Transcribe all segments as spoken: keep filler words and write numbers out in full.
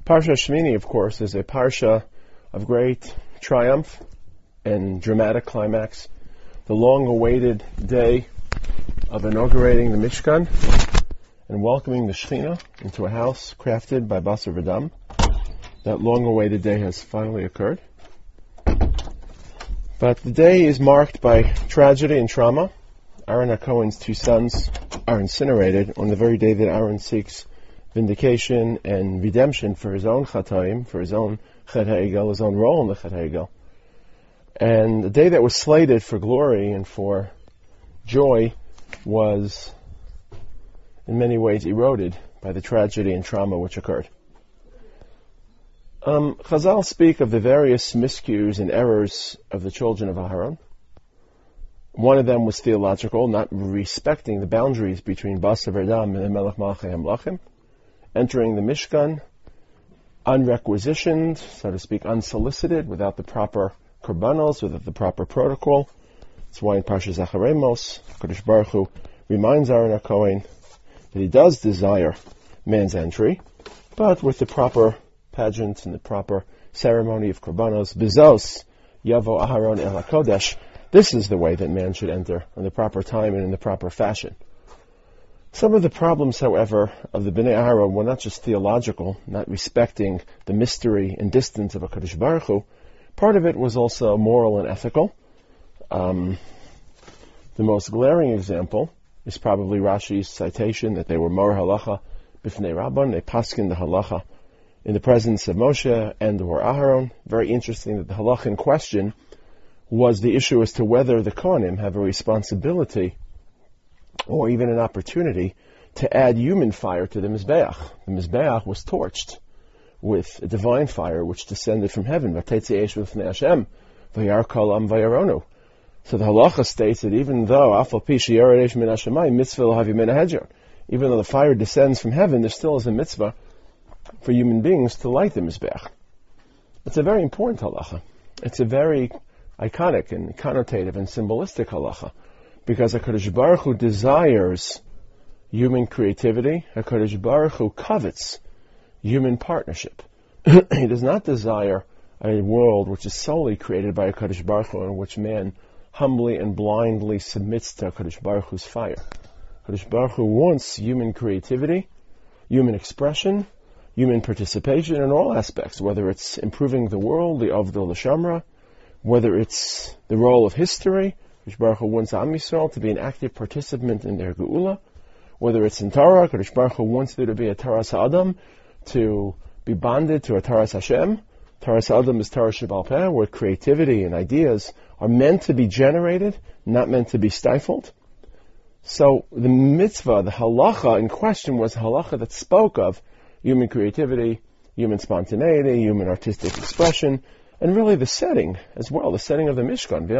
Parsha Shmini, of course, is a parsha of great triumph and dramatic climax. The long-awaited day of inaugurating the Mishkan and welcoming the Shekhinah into a house crafted by Basar V'Dam. That long-awaited day has finally occurred. But the day is marked by tragedy and trauma. Aaron HaKohen's two sons are incinerated on the very day that Aaron seeks vindication and redemption for his own chataim, for his own chet ha'egel, his own role in the chet ha'egel. And the day that was slated for glory and for joy was in many ways eroded by the tragedy and trauma which occurred. Um, Chazal speak of the various miscues and errors of the children of Aharon. One of them was theological, not respecting the boundaries between Basar V'Dam and Melech Malachei HaMelachim, entering the Mishkan unrequisitioned, so to speak, unsolicited, without the proper korbanos, without the proper protocol. That's why in Parsha Zachariah Mos, Kadosh Baruch Hu reminds Aaron HaKohen that he does desire man's entry, but with the proper pageant and the proper ceremony of korbanos. Bizos Yavo Aharon El HaKodesh. This is the way that man should enter, in the proper time and in the proper fashion. Some of the problems, however, of the Bnei Aharon were not just theological, not respecting the mystery and distance of HaKadosh Baruch Hu. Part of it was also moral and ethical. Um, the most glaring example is probably Rashi's citation that they were Mor Halacha B'fnei Rabban, they paskin the halacha in the presence of Moshe and or Aharon. Very interesting that the halacha in question was the issue as to whether the Kohanim have a responsibility or even an opportunity to add human fire to the Mizbeach. The Mizbeach was torched with a divine fire which descended from heaven. So the halacha states that even though even though the fire descends from heaven, there still is a mitzvah for human beings to light the Mizbeach. It's a very important halacha. It's a very iconic and connotative and symbolistic halacha, because HaKadosh Baruch Hu desires human creativity. HaKadosh Baruch Hu covets human partnership. He does not desire a world which is solely created by HaKadosh Baruch Hu, in which man humbly and blindly submits to HaKadosh Baruch Hu's fire. HaKadosh Baruch Hu wants human creativity, human expression, human participation in all aspects, whether it's improving the world, the Avdol L'Shamra, whether it's the role of history. HaKadosh Baruch Hu wants Am Yisrael to be an active participant in their Geula. Whether it's in Torah, HaKadosh Baruch Hu wants there to be a Taras Ha'adam, to be bonded to a Taras Hashem. Taras Ha'adam is Torah Sheba'al Peh, where creativity and ideas are meant to be generated, not meant to be stifled. So the mitzvah, the halacha in question, was a halacha that spoke of human creativity, human spontaneity, human artistic expression, and really the setting as well, the setting of the Mishkan.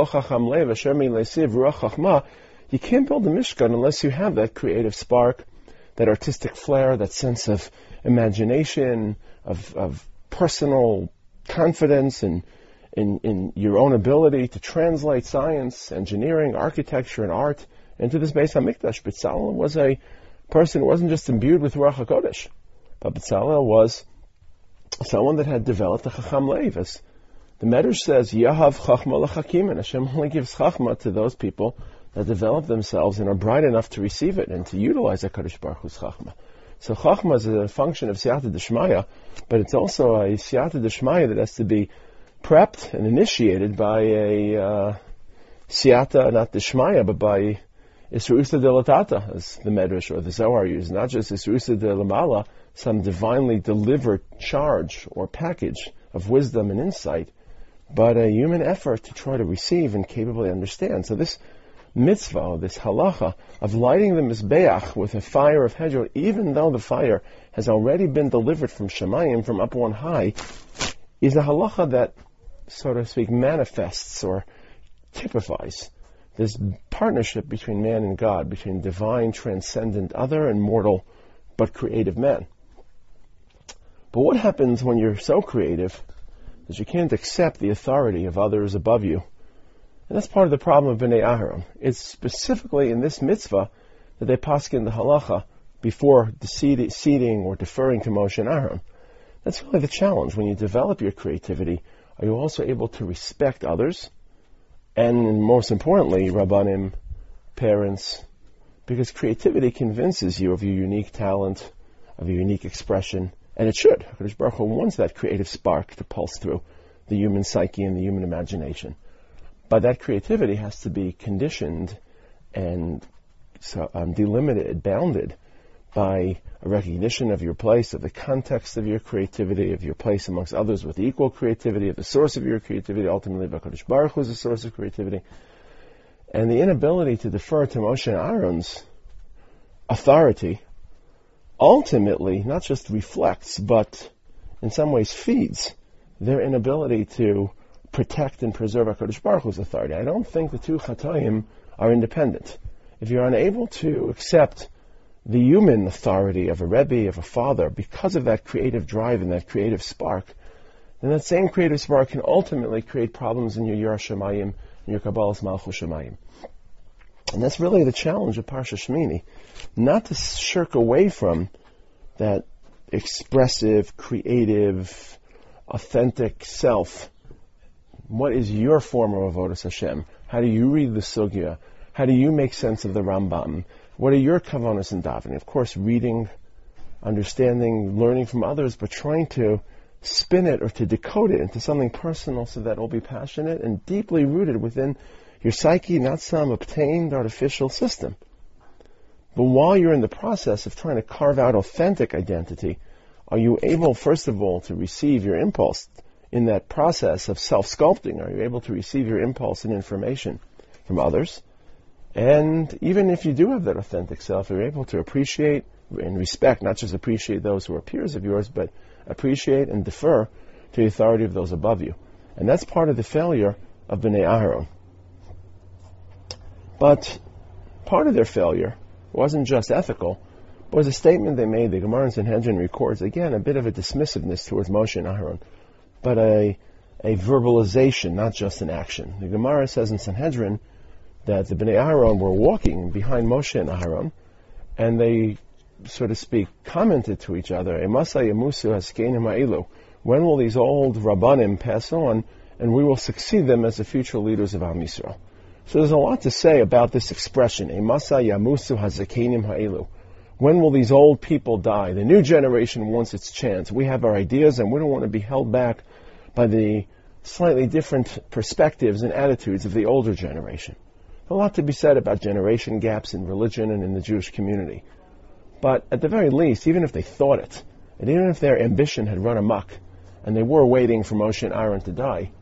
You can't build a Mishkan unless you have that creative spark, that artistic flair, that sense of imagination, of, of personal confidence in, in, in your own ability to translate science, engineering, architecture, and art into this Beis HaMikdash. B'Tzalel was a person who wasn't just imbued with Ruach HaKodesh, but B'Tzalel was someone that had developed a Chacham Leiv. As the Medrash says, Yahav Chachma L'Chakim, and Hashem only gives Chachma to those people that develop themselves and are bright enough to receive it and to utilize HaKadosh Baruch Hu's Chachma. So Chachma is a function of Siyata D'Shmaya, but it's also a Siyata D'Shmaya that has to be prepped and initiated by a uh, Siyata, not D'Shmaya, but by Isrusa de Latata, as the Medrash or the Zohar use, not just Isrusa de Lamala, some divinely delivered charge or package of wisdom and insight, but a human effort to try to receive and capably understand. So this mitzvah, this halacha of lighting the Mizbeach with a fire of Hedron, even though the fire has already been delivered from Shemayim, from up on high, is a halacha that, so to speak, manifests or typifies this partnership between man and God, between divine, transcendent, other, and mortal, but creative man. But what happens when you're so creative that you can't accept the authority of others above you? And that's part of the problem of Bnei Aharon. It's specifically in this mitzvah that they paskin the halacha before seating or deferring to Moshe and Aaron. That's really the challenge. When you develop your creativity, are you also able to respect others? And most importantly, Rabbanim, parents, because creativity convinces you of your unique talent, of your unique expression, and it should. HaKadosh Baruch Hu wants that creative spark to pulse through the human psyche and the human imagination. But that creativity has to be conditioned and so, um, delimited, bounded by a recognition of your place, of the context of your creativity, of your place amongst others with equal creativity, of the source of your creativity. Ultimately, HaKadosh Baruch Hu is the source of creativity. And the inability to defer to Moshe and Aaron's authority ultimately not just reflects, but in some ways feeds their inability to protect and preserve HaKadosh Baruch Hu's authority. I don't think the two Chatayim are independent. If you're unable to accept the human authority of a Rebbe, of a father, because of that creative drive and that creative spark, then that same creative spark can ultimately create problems in your Yiras Shamayim and your Kabbalas Malchus Shamayim. And that's really the challenge of Parsha Shmini, not to shirk away from that expressive, creative, authentic self. What is your form of Avodas Hashem? How do you read the Sugya? How do you make sense of the Rambam? What are your kavanas in davening? Of course, reading, understanding, learning from others, but trying to spin it or to decode it into something personal so that it will be passionate and deeply rooted within your psyche, not some obtained artificial system. But while you're in the process of trying to carve out authentic identity, are you able, first of all, to receive your impulse in that process of self-sculpting? Are you able to receive your impulse and information from others? And even if you do have that authentic self, you're able to appreciate and respect, not just appreciate those who are peers of yours, but appreciate and defer to the authority of those above you. And that's part of the failure of Bnei Aharon. But part of their failure wasn't just ethical, but was a statement they made. The Gemara in Sanhedrin records, again, a bit of a dismissiveness towards Moshe and Aharon, but a, a verbalization, not just an action. The Gemara says in Sanhedrin that the Bnei Aharon were walking behind Moshe and Aharon, and they, so to speak, commented to each other, Emasai Yamusu Haskenim Ha'ilu, when will these old Rabbanim pass on, and we will succeed them as the future leaders of Am Yisrael? So there's a lot to say about this expression, Emasai Yamusu Hazakenim Ha'ilu. When will these old people die? The new generation wants its chance. We have our ideas, and we don't want to be held back by the slightly different perspectives and attitudes of the older generation. A lot to be said about generation gaps in religion and in the Jewish community. But at the very least, even if they thought it, and even if their ambition had run amok, and they were waiting for Moshe and Aaron to die,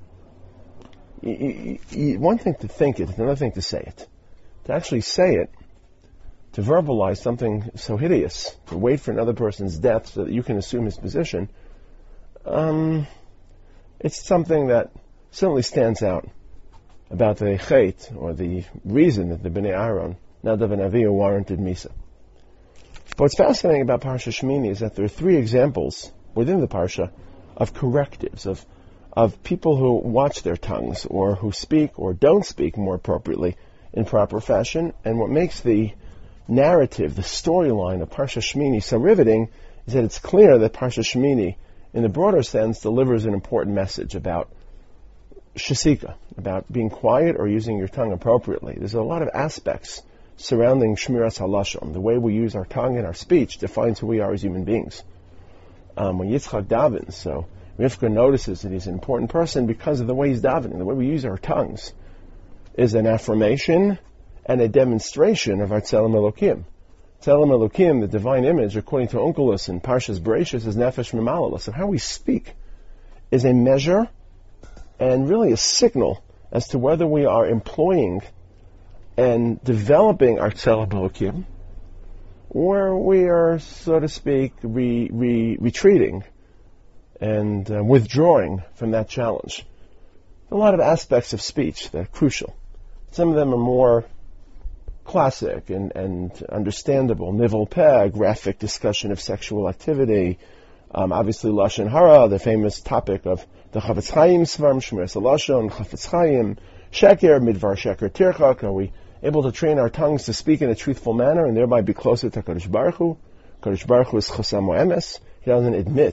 y- y- y- one thing to think it, another thing to say it. To actually say it, to verbalize something so hideous, to wait for another person's death so that you can assume his position, um, it's something that certainly stands out about the chait, or the reason that the Bnei Aaron, Nadav and Avihu, warranted Misa. But what's fascinating about Parsha Shmini is that there are three examples within the Parsha of correctives, of of people who watch their tongues, or who speak or don't speak, more appropriately, in proper fashion. And what makes the narrative, the storyline of Parsha Shmini so riveting is that it's clear that Parsha Shmini, in the broader sense, delivers an important message about shasika, about being quiet or using your tongue appropriately. There's a lot of aspects surrounding Shmiras HaLashon. The way we use our tongue and our speech defines who we are as human beings. Um, when Yitzchak davens, so Rivka notices that he's an important person because of the way he's davening. The way we use our tongues is an affirmation and a demonstration of our Tzelem Elokim. Tzelem Elokim, the divine image, according to Onkelos in Parshas Bereishis, is Nefesh Memalalos. And how we speak is a measure and really a signal as to whether we are employing and developing our Tzelem Elokim, or we are, so to speak, re, re, retreating and uh, withdrawing from that challenge. A lot of aspects of speech that are crucial. Some of them are more classic and, and understandable. Nivel Peh, graphic discussion of sexual activity. Um, obviously, Lashon Hara, the famous topic of the Chafetz Chaim Svarim, Shmiras HaLashon, Chafetz Chaim, Sheker, Midvar Sheker Tirchak. Are we able to train our tongues to speak in a truthful manner and thereby be closer to Kadosh Baruch Hu? Kadosh Baruch Hu is Chosam Emes. He doesn't admit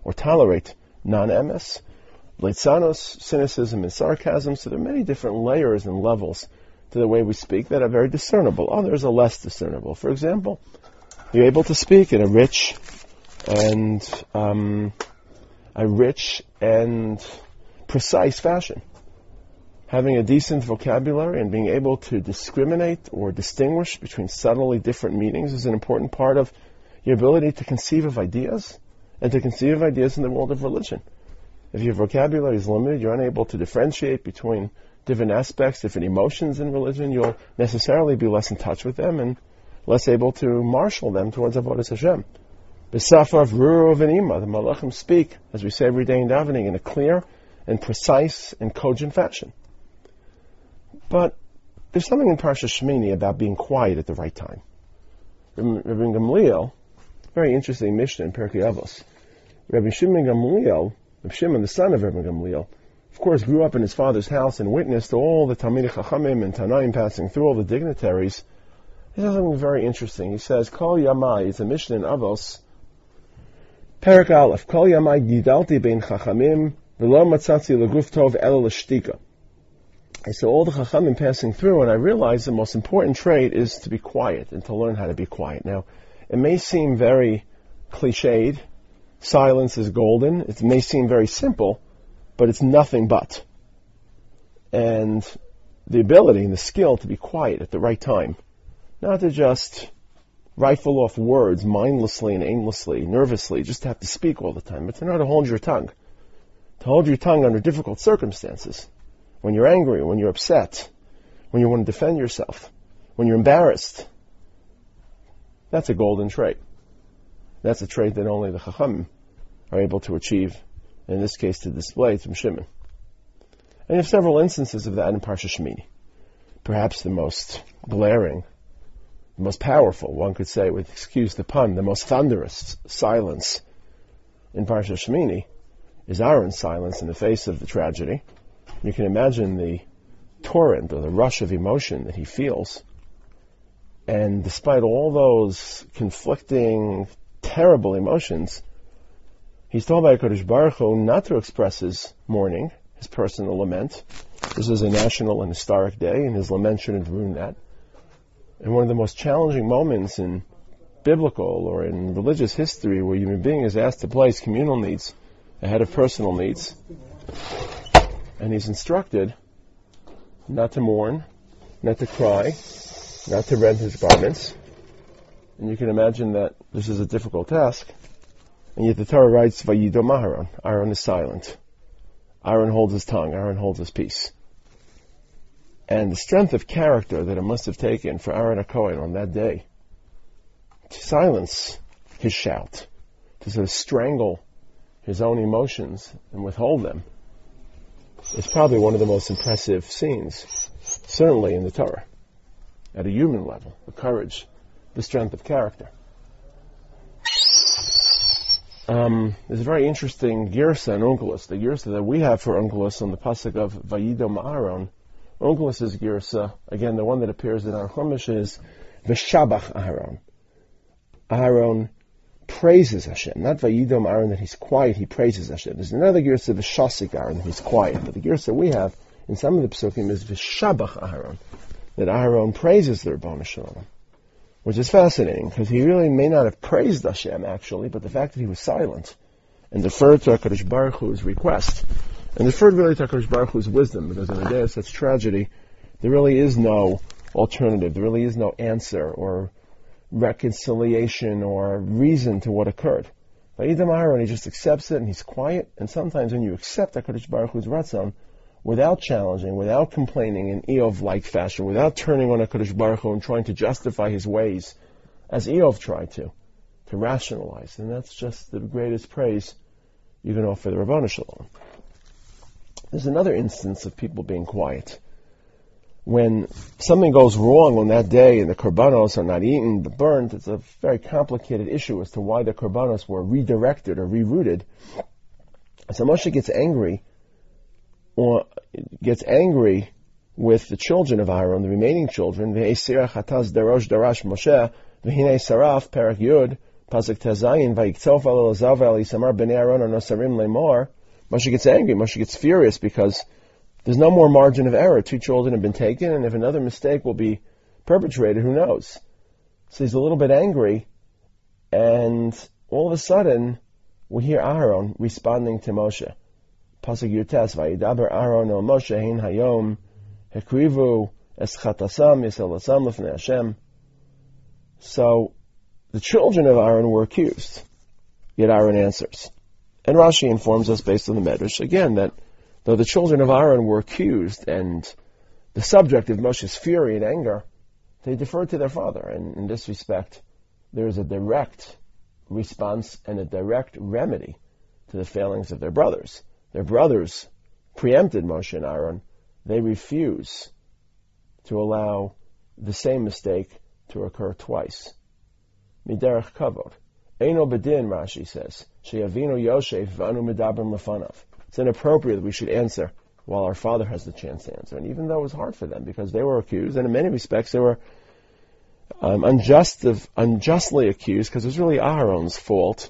or tolerate non-emes, leitzanos, cynicism and sarcasm. So there are many different layers and levels to the way we speak that are very discernible. Others are less discernible. For example, you're able to speak in a rich and um, a rich and precise fashion. Having a decent vocabulary and being able to discriminate or distinguish between subtly different meanings is an important part of your ability to conceive of ideas and to conceive of ideas in the world of religion. If your vocabulary is limited, you're unable to differentiate between different aspects, different emotions in religion, you'll necessarily be less in touch with them and less able to marshal them towards Avodas Hashem. B'safar v'rur v'nima, the Malachim speak, as we say every day in davening, in a clear and precise and cogent fashion. But there's something in Parsha Shmini about being quiet at the right time. Rabbi Gamliel, very interesting Mishnah in Pirkei Avos. Rabbi Shimon Gamliel, Rabbi Shimon, the son of Rabbi Gamliel, of course, grew up in his father's house and witnessed all the Talmidei Chachamim and Tanaim passing through, all the dignitaries. He says something very interesting. He says, Kol Yamai, it's a Mishnah in Avos, Perek Aleph, Kol Yamai Gidalti Bein Chachamim, V'lo Matzatzi L'guf Tov Ela L'shtika. I saw all the Chachamim passing through, and I realized the most important trait is to be quiet and to learn how to be quiet. Now, it may seem very cliched. Silence is golden. It may seem very simple, but it's nothing but. And the ability and the skill to be quiet at the right time, not to just rifle off words mindlessly and aimlessly, nervously, just to have to speak all the time, but to know how to hold your tongue. To hold your tongue under difficult circumstances. When you're angry, when you're upset, when you want to defend yourself, when you're embarrassed. That's a golden trait. That's a trait that only the Chachamim are able to achieve, in this case to display from Shimon. And you have several instances of that in Parsha Shmini. Perhaps the most glaring, the most powerful, one could say, with excuse the pun, the most thunderous silence in Parsha Shmini is Aaron's silence in the face of the tragedy. You can imagine the torrent or the rush of emotion that he feels. And despite all those conflicting, terrible emotions, he's told by HaKadosh Baruch Hu not to express his mourning, his personal lament. This is a national and historic day, and his lament shouldn't ruin that. And one of the most challenging moments in biblical or in religious history where a human being is asked to place communal needs ahead of personal needs, and he's instructed not to mourn, not to cry, not to rend his garments. And you can imagine that this is a difficult task. And yet the Torah writes, Vayidom Aharon. Aaron is silent. Aaron holds his tongue. Aaron holds his peace. And the strength of character that it must have taken for Aaron HaKohen on that day to silence his shout, to sort of strangle his own emotions and withhold them, is probably one of the most impressive scenes, certainly in the Torah, at a human level, the courage, the strength of character. Um, there's a very interesting girsa in Onkelos, the girsa that we have for Onkelos on the pasuk of Vayidom Aharon. Onkelos' girsa, again, the one that appears in our Chumash, is V'shabach Aharon. Aharon praises Hashem, not Vayidom Aaron that he's quiet, he praises Hashem. There's another girsa, V'shasik Aaron, that he's quiet. But the girsa we have in some of the psukim is V'shabach Aharon, that Aaron praises the Rebbeinu Shalom, which is fascinating because he really may not have praised Hashem actually, but the fact that he was silent and deferred to HaKadosh Baruch Hu's request and deferred really to HaKadosh Baruch Hu's wisdom, because in a day of such tragedy there really is no alternative, there really is no answer or reconciliation or reason to what occurred. Vayidom Aharon, he just accepts it and he's quiet. And sometimes when you accept HaKadosh Baruch Hu's ratzon without challenging, without complaining in Eov-like fashion, without turning on HaKadosh Baruch Hu and trying to justify his ways, as Eov tried to, to rationalize, then that's just the greatest praise you can offer the Rebbeinu Shalom. There's another instance of people being quiet. When something goes wrong on that day and the korbanos are not eaten but burned, it's a very complicated issue as to why the korbanos were redirected or rerouted. So Moshe gets angry, or gets angry with the children of Aaron, the remaining children. V'eisirach hataz darosh darash Moshe v'hinei saraf perak yud Pasuk Tezayin, Vayiktof al Elazav al Isamar b'nei Aaron anosarim lemor. Moshe gets angry. Moshe gets furious because there's no more margin of error. Two children have been taken, and if another mistake will be perpetrated, who knows? So he's a little bit angry, and all of a sudden, we hear Aaron responding to Moshe. Pasuk Yutes, Vayidaber Aaron el Moshe hein hayom hekrivu es chatasam yiselasam lefnei Hashem. So the children of Aaron were accused, yet Aaron answers. And Rashi informs us based on the Medrash, again, that though the children of Aaron were accused and the subject of Moshe's fury and anger, they deferred to their father. And in this respect, there is a direct response and a direct remedy to the failings of their brothers. Their brothers preempted Moshe and Aaron. They refuse to allow the same mistake to occur twice. Miderech kavod. Eino bedin, Rashi says. Sheyavinu Yosef v'anu medabrim lefanav. It's inappropriate that we should answer while our father has the chance to answer. And even though it was hard for them, because they were accused, and in many respects they were um, unjust of, unjustly accused, because it was really Aaron's fault,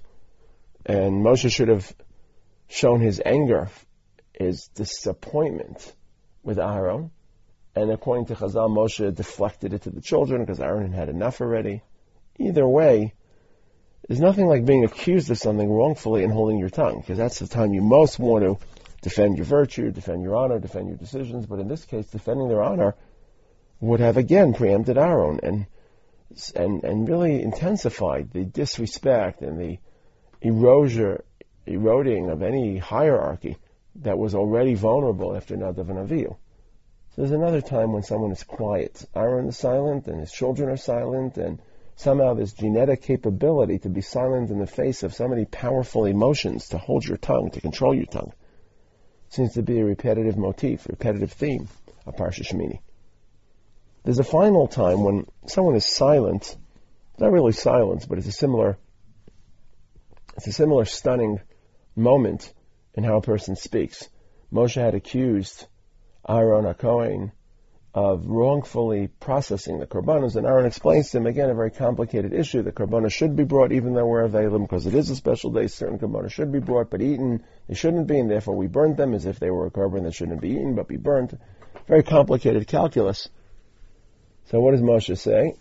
and Moshe should have shown his anger, his disappointment with Aaron, and according to Chazal, Moshe deflected it to the children, because Aaron had enough already. Either way, there's nothing like being accused of something wrongfully and holding your tongue, because that's the time you most want to defend your virtue, defend your honor, defend your decisions. But in this case, defending their honor would have again preempted Aaron and and and really intensified the disrespect and the erosion, eroding of any hierarchy that was already vulnerable after Nadav and Avihu. So there's another time when someone is quiet. Aaron is silent, and his children are silent, and somehow this genetic capability to be silent in the face of so many powerful emotions, to hold your tongue, to control your tongue, seems to be a repetitive motif, a repetitive theme of Parsha Shemini. There's a final time when someone is silent, not really silence, but it's a similar, it's a similar stunning moment in how a person speaks. Moshe had accused Aaron HaKohen of wrongfully processing the korbanos, and Aaron explains to him, again, a very complicated issue. The korbanos should be brought even though we're available, because it is a special day. Certain korbanos should be brought, but eaten, they shouldn't be, and therefore we burnt them as if they were a korban that shouldn't be eaten, but be burnt. Very complicated calculus. So what does Moshe say?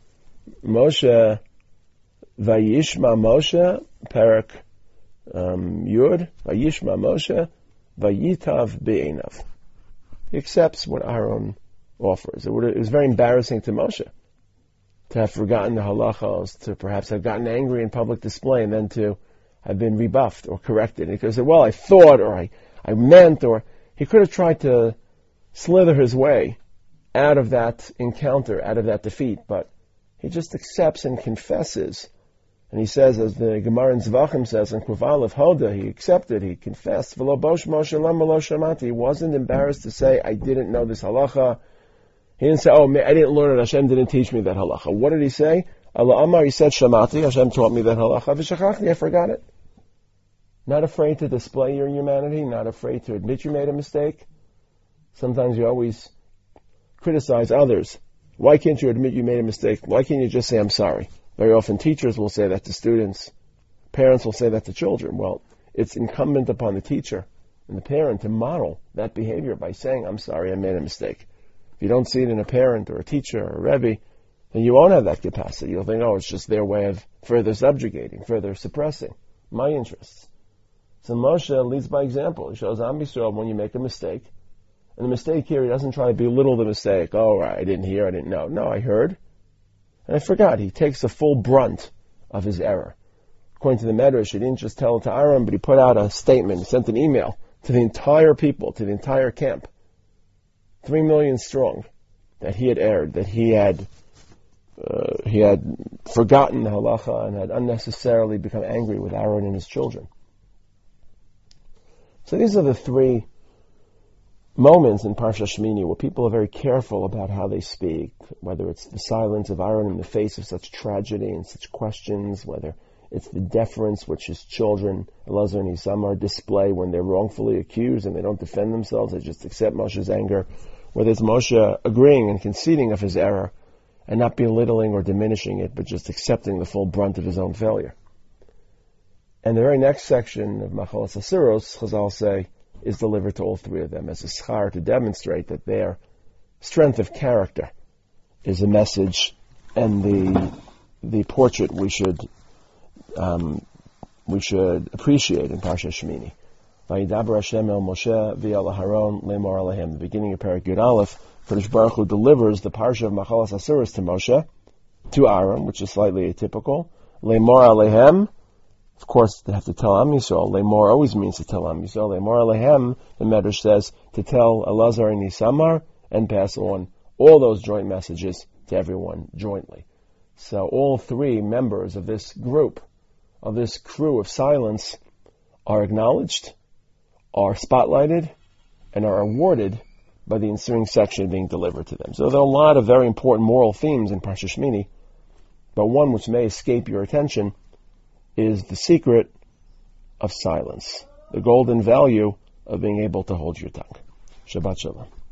Moshe, Vayishma Moshe, Perak um, Yud, Vayishma Moshe, Vayitav Be'enav. He accepts what Aaron offers. It, would, it was very embarrassing to Moshe to have forgotten the halachos, to perhaps have gotten angry in public display, and then to have been rebuffed or corrected. And he could have said, well, I thought, or I, I meant, or he could have tried to slither his way out of that encounter, out of that defeat, but he just accepts and confesses. And he says, as the Gemara in Zvachim says, in Kuval of Hoda, he accepted, he confessed. V'lo bosh Moshe lama lo shamati. He wasn't embarrassed to say, I didn't know this halacha. He didn't say, oh, I didn't learn it, Hashem didn't teach me that halacha. What did he say? Allah Amar, he said, Shamati, Hashem taught me that halacha. V'shachachni, I forgot it. Not afraid to display your humanity, not afraid to admit you made a mistake. Sometimes you always criticize others. Why can't you admit you made a mistake? Why can't you just say, I'm sorry? Very often teachers will say that to students. Parents will say that to children. Well, it's incumbent upon the teacher and the parent to model that behavior by saying, I'm sorry, I made a mistake. If you don't see it in a parent or a teacher or a rebbe, then you won't have that capacity. You'll think, oh, it's just their way of further subjugating, further suppressing my interests. So Moshe leads by example. He shows Am Yisrael when you make a mistake. And the mistake here, he doesn't try to belittle the mistake. Oh, I didn't hear, I didn't know. No, I heard. And I forgot. He takes the full brunt of his error. According to the Medrash, he didn't just tell it to Aaron, but he put out a statement, he sent an email to the entire people, to the entire camp, three million strong, that he had erred, that he had uh, he had forgotten the halacha and had unnecessarily become angry with Aaron and his children. So these are the three moments in Parsha Shemini where people are very careful about how they speak, whether it's the silence of Aaron in the face of such tragedy and such questions, whether it's the deference which his children, Elazar and Isamar, display when they're wrongfully accused and they don't defend themselves, they just accept Moshe's anger, whether it's Moshe agreeing and conceding of his error and not belittling or diminishing it, but just accepting the full brunt of his own failure. And the very next section of Machalas Asuros, Chazal say, is delivered to all three of them as a schar to demonstrate that their strength of character is a message and the the portrait we should um, we should appreciate in Parsha Shemini. Vayidaber Hashem el Moshe v'el Aharon lemor alehem. The beginning of Perek Yud Aleph, Kadosh Baruch Hu delivers the Parsha of Machalas Asuros to Moshe, to Aaron, which is slightly atypical. Lemor alehem. Of course, they have to tell Am Yisrael. Lemor always means to tell Am Yisrael. Lemor alehem, the Medrash says, to tell Elazar and Isamar and pass on all those joint messages to everyone jointly. So all three members of this group, of this crew of silence, are acknowledged, are spotlighted, and are awarded by the ensuing section being delivered to them. So there are a lot of very important moral themes in Parsha Shemini, but one which may escape your attention is the secret of silence, the golden value of being able to hold your tongue. Shabbat Shalom.